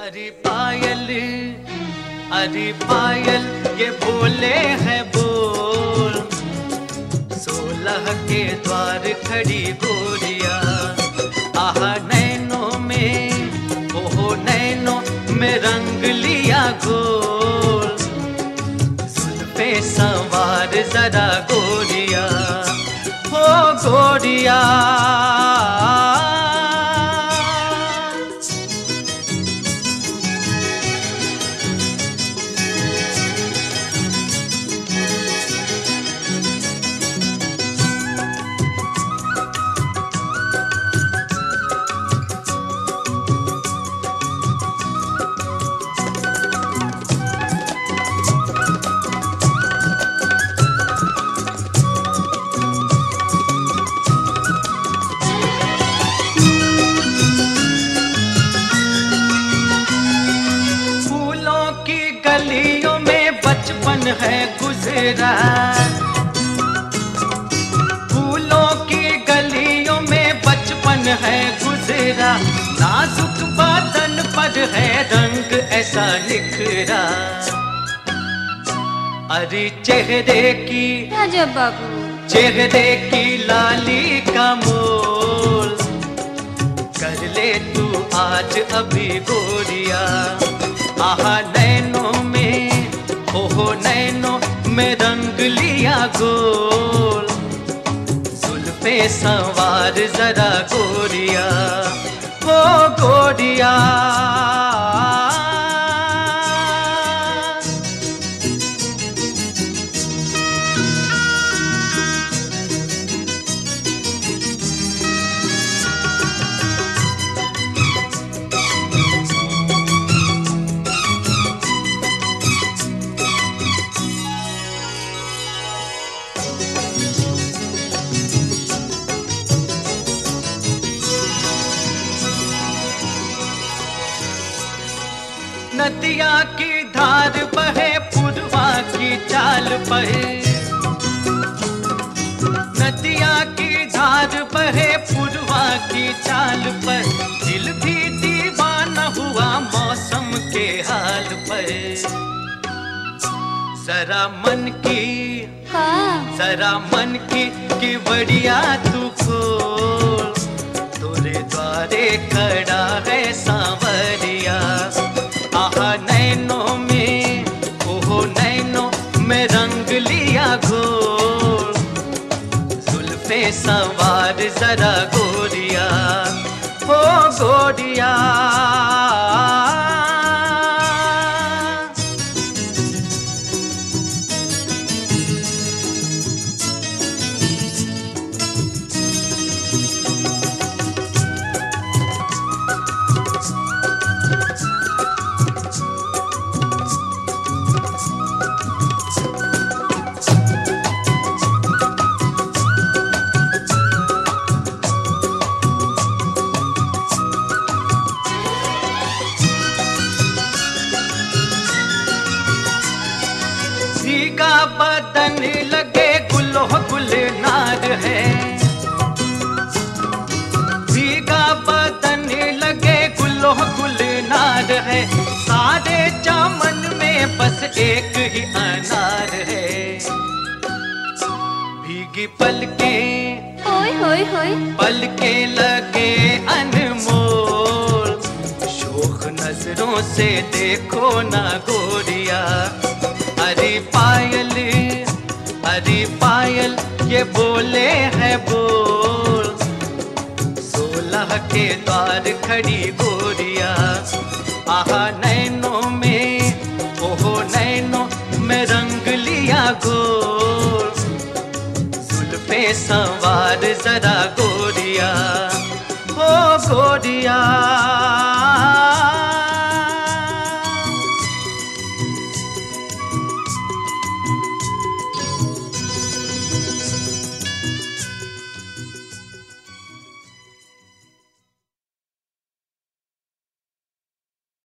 अरे पायल, अरे पायल ये बोले हैं बोल, 16 के द्वार खड़ी गोरिया। आहा नैनों में, ओहो नैनों में रंग लिया गोल, जुल्फे संवार जरा गोरिया, हो गोरिया। गलियों में बचपन है गुजरा, फूलों की गलियों में बचपन है गुजरा, नाजुक बदन पर है रंग ऐसा निखरा। अरे चेहरे की, अजब बाबू, चेहरे की लाली का मोल, कर ले तू आज अभी गोरिया। आहा नैनों में, ओहो नैनों में रंग लिया गोल, जुल्फे संवार जरा गोरिया, ओ गोरिया। नदिया की धार बहे पुरवा की चाल बहे, नदिया की धार बहे पुरवा की चाल पर, दिल भी दीवाना हुआ मौसम के हाल पर। जरा मन की, जरा मन की बढ़िया तू खोल, तोरे द्वारे खड़ा है सांवरिया। आहा नैनों में, ओहो नैनों में रंग लिया घोल, जुल्फे संवार जरा गोरिया, ओ गोरिया। भीगा बदन लगे गुलो गुलनार है, भीगा बदन लगे गुलो गुलनार है, सारे चमन में बस एक ही अनार है। भीगी पलकें, होय होय होय, पलकें लगे अनमोल, शोख नजरों से देखो ना गोरिया। अरे पायल, अरे पायल ये बोले हैं बोल, 16 के द्वार खड़ी गोरिया। आहा नैनों में, ओहो नैनों में रंग लिया गोल, जुल्फे संवार जरा गोरिया, ओ गोरिया।